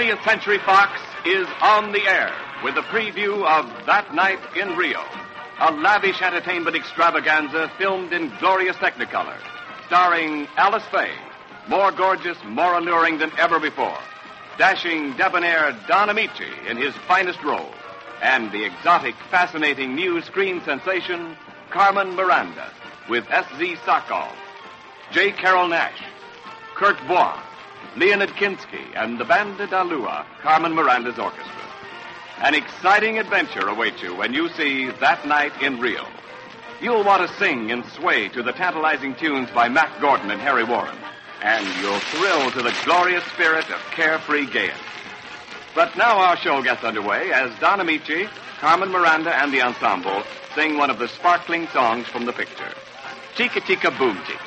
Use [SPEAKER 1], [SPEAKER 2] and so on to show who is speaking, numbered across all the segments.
[SPEAKER 1] 20th Century Fox is on the air with a preview of That Night in Rio, a lavish entertainment extravaganza filmed in glorious Technicolor, starring Alice Faye, more gorgeous, more alluring than ever before, dashing, debonair Don Amici in his finest role, and the exotic, fascinating new screen sensation, Carmen Miranda, with S.Z. Sokol, J. Carroll Nash, Kurt Bois, Leonid Kinski, and the Banda da Lua, Carmen Miranda's orchestra. An exciting adventure awaits you when you see That Night in Rio. You'll want to sing and sway to the tantalizing tunes by Mac Gordon and Harry Warren, and you'll thrill to the glorious spirit of carefree gaiety. But now our show gets underway as Don Amici, Carmen Miranda, and the ensemble sing one of the sparkling songs from the picture, Chica Chica Boom Chica.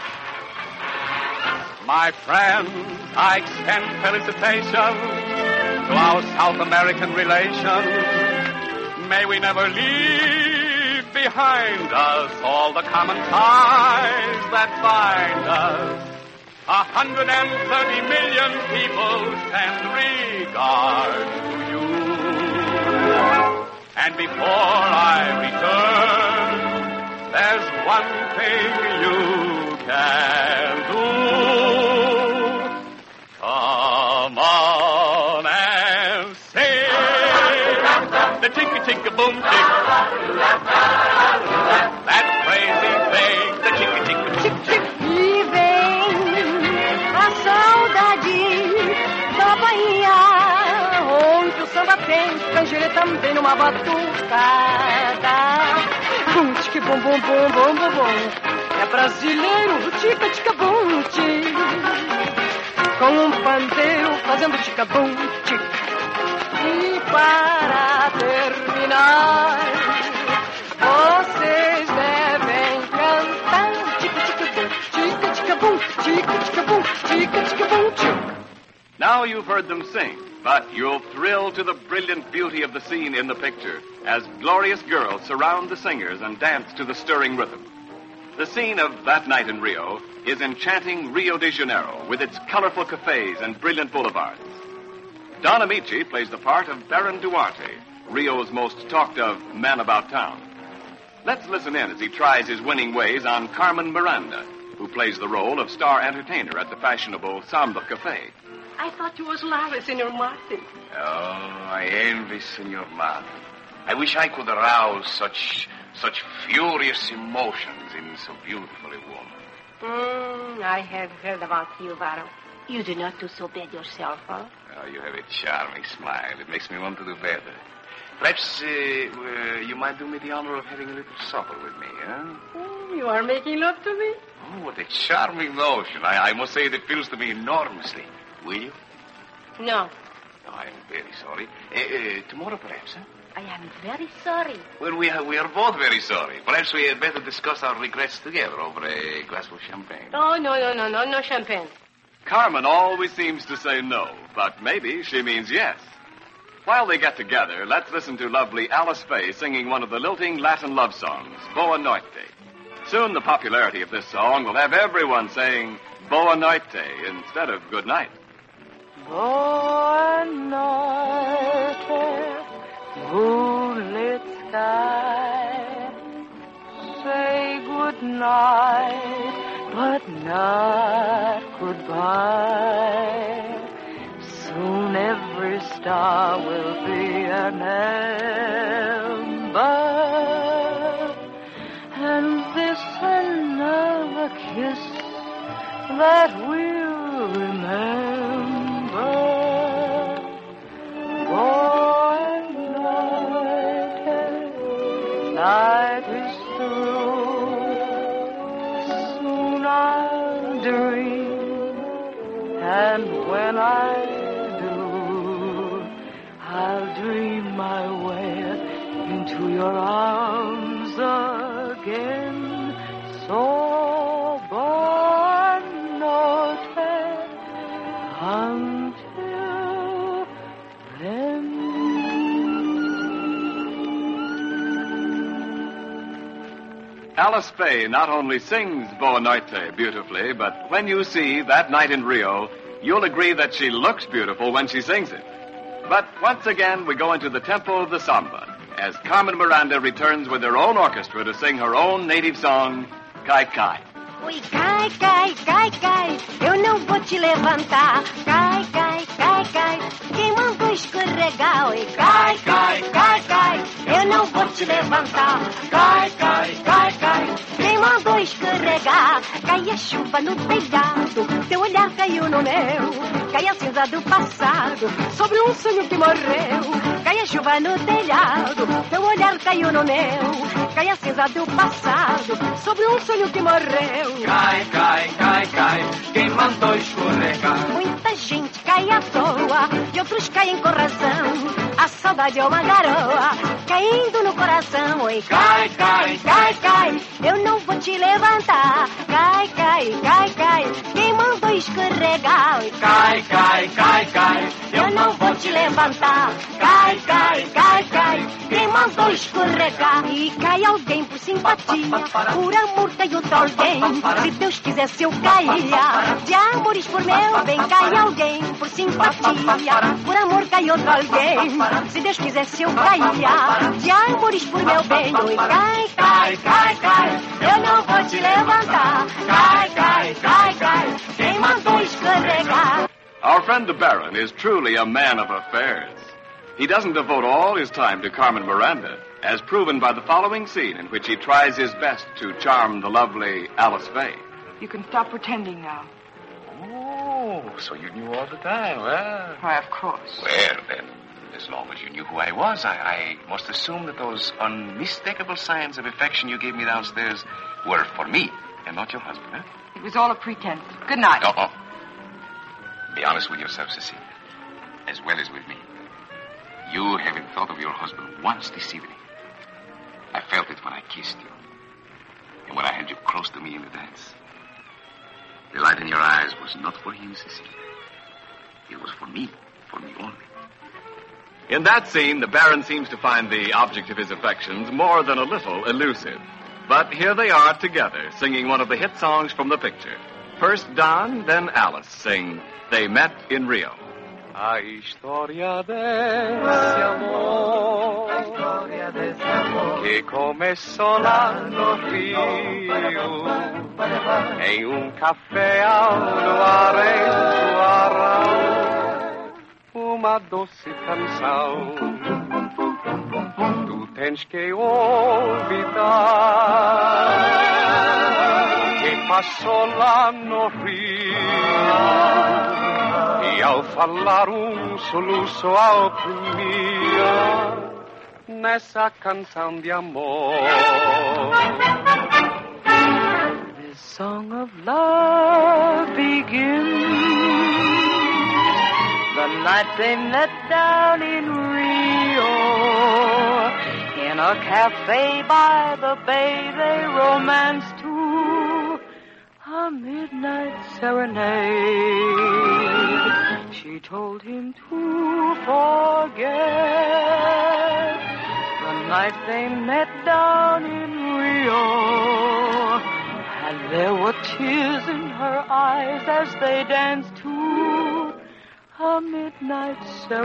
[SPEAKER 2] My friends, I extend felicitations to our South American relations. May we never leave behind us all the common ties that bind us. 130 million people send regard to you. And before I return, there's one thing you can do. Come on and sing the chicka chicka boom chick. That crazy thing, the chicka chicka chick chick.
[SPEAKER 3] E vem a saudade da Bahia, onde o samba tem estrangeiro também numa batucada. Bum tic bum bum bum bum bum bum. É brasileiro, tica tica bum tic. Com pandeiro fazendo tica bum tic. E para terminar, vocês devem cantar tica tica bum, tica tica bum, tica tica bum, tica tica bum tic.
[SPEAKER 1] Now you've heard them sing, but you'll thrill to the brilliant beauty of the scene in the picture as glorious girls surround the singers and dance to the stirring rhythm. The scene of That Night in Rio is enchanting Rio de Janeiro with its colorful cafes and brilliant boulevards. Don Amici plays the part of Baron Duarte, Rio's most talked-of man about town. Let's listen in as he tries his winning ways on Carmen Miranda, who plays the role of star entertainer at the fashionable Samba Cafe.
[SPEAKER 3] I thought you was Lara, Senor Martin.
[SPEAKER 4] Oh, I envy Senor Martin. I wish I could arouse such furious emotions in so beautiful a woman.
[SPEAKER 3] I have heard about you, Varro. You do not do so bad yourself, huh?
[SPEAKER 4] Oh, you have a charming smile. It makes me want to do better. Perhaps you might do me the honor of having a little supper with me, huh?
[SPEAKER 3] You are making love to me?
[SPEAKER 4] Oh, what a charming notion. I must say it appeals to me enormously. Will you?
[SPEAKER 3] No.
[SPEAKER 4] Oh, I'm very sorry. Tomorrow, perhaps, huh?
[SPEAKER 3] I am very sorry.
[SPEAKER 4] Well, we are both very sorry. Perhaps we had better discuss our regrets together over a glass of champagne.
[SPEAKER 3] Oh, no champagne.
[SPEAKER 1] Carmen always seems to say no, but maybe she means yes. While they get together, let's listen to lovely Alice Faye singing one of the lilting Latin love songs, Boa Noite. Soon the popularity of this song will have everyone saying Boa Noite instead of good night.
[SPEAKER 3] Boa Noite, moonlit sky, say good night, but not goodbye. Soon every star will be an ember, and this another kiss that we'll remember. Boy, night is through. Soon I'll dream, and when I do, I'll dream my way into your arms again. So buona notte until then.
[SPEAKER 1] Alice Faye not only sings Boa Noite beautifully, but when you see That Night in Rio, You'll agree that she looks beautiful when she sings it. But once again, we go into the tempo of the samba as Carmen Miranda returns with her own orchestra to sing her own native song, Cai Cai.
[SPEAKER 3] Oi, cai, cai, cai, cai, eu não vou te levantar. Cai, cai, cai, cai, quem mandou escorregar? Oi, cai, cai, cai, cai, eu não vou te levantar. Cai, cai, cai, cai, quem mandou escorregar? Cai a chuva no telhado, teu olhar caiu no meu. Cai a cinza do passado, sobre um sonho que morreu. Cai a chuva no telhado, teu olhar caiu no meu. Cai a cinza do passado, sobre um sonho que morreu.
[SPEAKER 2] Cai, cai, cai, cai, quem mandou escorregar?
[SPEAKER 3] Muita gente cai à toa e outros caem com razão. A saudade é uma garoa caindo no coração. Oi, cai, cai, cai, cai, eu não vou te levantar. Cai, cai, cai, cai, quem mandou escorregar? Oi,
[SPEAKER 2] Cai, cai, cai, cai,
[SPEAKER 3] eu não vou te levantar. Cai, cai, cai, cai, quem mandou escorregar? E cai alguém por simpatia, por amor cai outro alguém. Se Deus quisesse eu caía, de amores por meu bem. Cai alguém por simpatia, por amor cai outro alguém. Se Deus quisesse eu caía, de amores por meu bem. Oi, cai, cai, cai, cai, eu não vou te levantar. Cai, cai, cai, cai, quem mandou escorregar?
[SPEAKER 1] Our friend the Baron is truly a man of affairs. He doesn't devote all his time to Carmen Miranda, as proven by the following scene in which he tries his best to charm the lovely Alice Faye.
[SPEAKER 5] You can stop pretending now.
[SPEAKER 4] Oh, so you knew all the time, huh?
[SPEAKER 5] Why, of course.
[SPEAKER 4] Well, then, as long as you knew who I was, I must assume that those unmistakable signs of affection you gave me downstairs were for me and not your husband, huh?
[SPEAKER 5] It was all a pretense. Good night.
[SPEAKER 4] Uh-oh. Be honest with yourself, Cecilia, as well as with me. You haven't thought of your husband once this evening. I felt it when I kissed you, and when I had you close to me in the dance. The light in your eyes was not for him, Cecilia. It was for me only.
[SPEAKER 1] In that scene, the Baron seems to find the object of his affections more than a little elusive. But here they are together, singing one of the hit songs from the picture. First Don, then Alice sing They Met in Rio.
[SPEAKER 2] A história desse amor, que começou lá no Rio, em café ao luar uma doce canção. Tu tens que olvidar, que passou lá no Rio. E ao falar soluço oprimia nessa canção de amor. This song of love begins the night they met down in Rio. In a cafe by the bay they romanced to a midnight serenade. She told him to forget the night they met down in Rio. And there were tears in her eyes as they danced to a midnight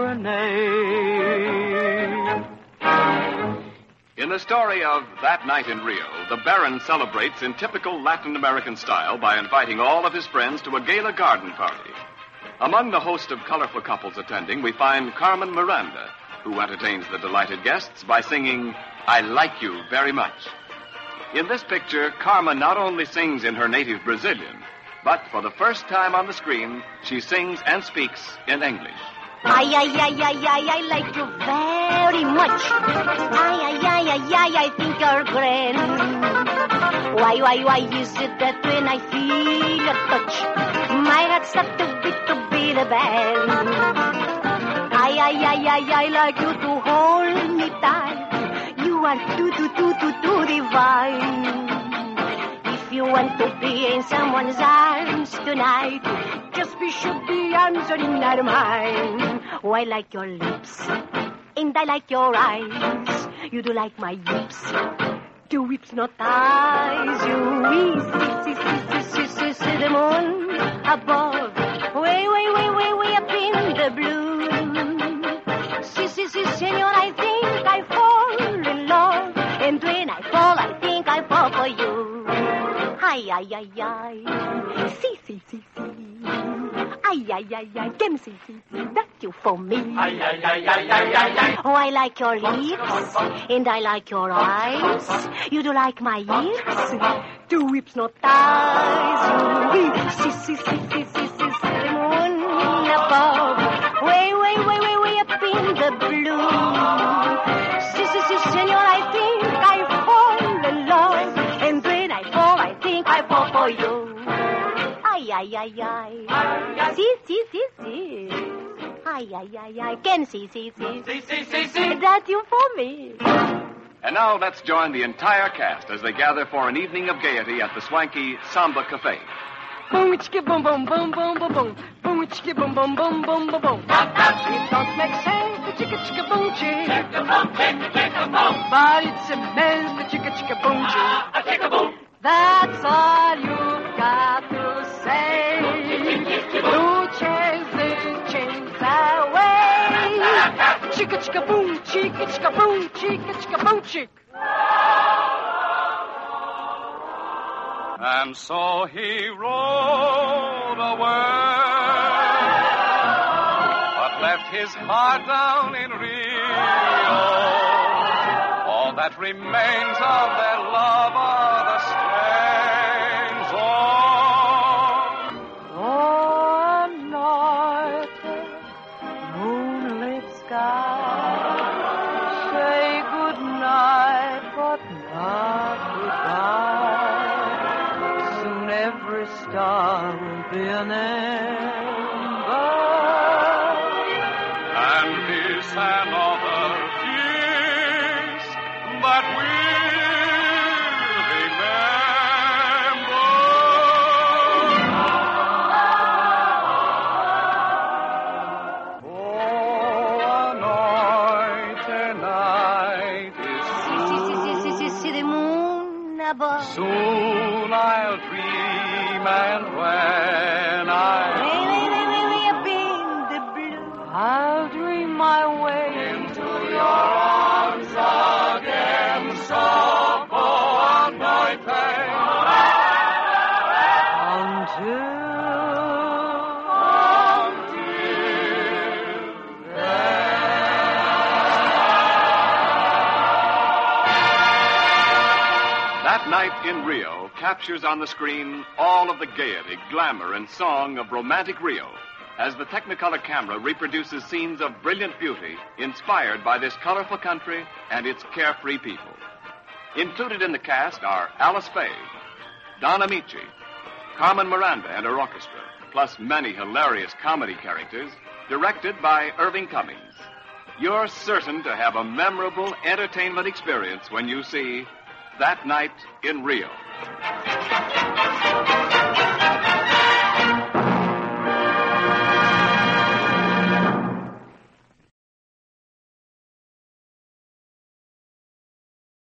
[SPEAKER 2] serenade.
[SPEAKER 1] In the story of That Night in Rio, the Baron celebrates in typical Latin American style by inviting all of his friends to a gala garden party. Among the host of colorful couples attending, we find Carmen Miranda, who entertains the delighted guests by singing, I Like You Very Much. In this picture, Carmen not only sings in her native Brazilian, but for the first time on the screen, she sings and speaks in English.
[SPEAKER 3] I like you very much. I think you're great. Why is it that when I feel your touch, my heart starts to beat a band? I like you to hold me tight. You are too divine. If you want to be in someone's arms tonight, just be sure the arms are not mine. Oh, I like your lips, and I like your eyes. You do like my lips, the whips not eyes. You see the moon above, way up in the blue. Si, senor, I think I fall in love. And when I fall, I think I fall for you. Ay. Si. Ay, can see, that you for me.
[SPEAKER 6] Ay.
[SPEAKER 3] Oh, I like your lips, and I like your eyes. You do like my hips, 2 whips, no ties. Si, the moon above. Way up in the blue. Si, senor, I think I fall in love. And when I fall, I think I fall for you. Ay. Si. Ay. Can see. That you for me.
[SPEAKER 1] And now let's join the entire cast as they gather for an evening of gaiety at the swanky Samba Cafe.
[SPEAKER 2] Boom, chicka, boom, boom, boom, boom, boom, boom. Boom, chicka, boom, boom, boom, boom, boom, boom. It don't make sense, the chicka, boom, chick. But it's immense, the chicka, boom, chick. That's all you've got to say. Two chains away. Chicka, boom, chicka, boom, chick.
[SPEAKER 1] And so he rode away, but left his heart down in Rio. All that remains of their love are the strains
[SPEAKER 2] Oh, night, moonlit sky, say good night, but not goodbye. Soon every star will be an ember,
[SPEAKER 1] and this another kiss that we'll remember. Oh, anointed night is
[SPEAKER 3] Si, the moon above.
[SPEAKER 1] soon I'll dream, and when I
[SPEAKER 3] Way up in the blue.
[SPEAKER 2] I'll dream my way
[SPEAKER 1] into your arms again, so go anointed.
[SPEAKER 2] until
[SPEAKER 1] That Night in Rio captures on the screen all of the gaiety, glamour, and song of romantic Rio as the Technicolor camera reproduces scenes of brilliant beauty inspired by this colorful country and its carefree people. Included in the cast are Alice Faye, Don Amici, Carmen Miranda and her orchestra, plus many hilarious comedy characters, directed by Irving Cummings. You're certain to have a memorable entertainment experience when you see That Night in Rio.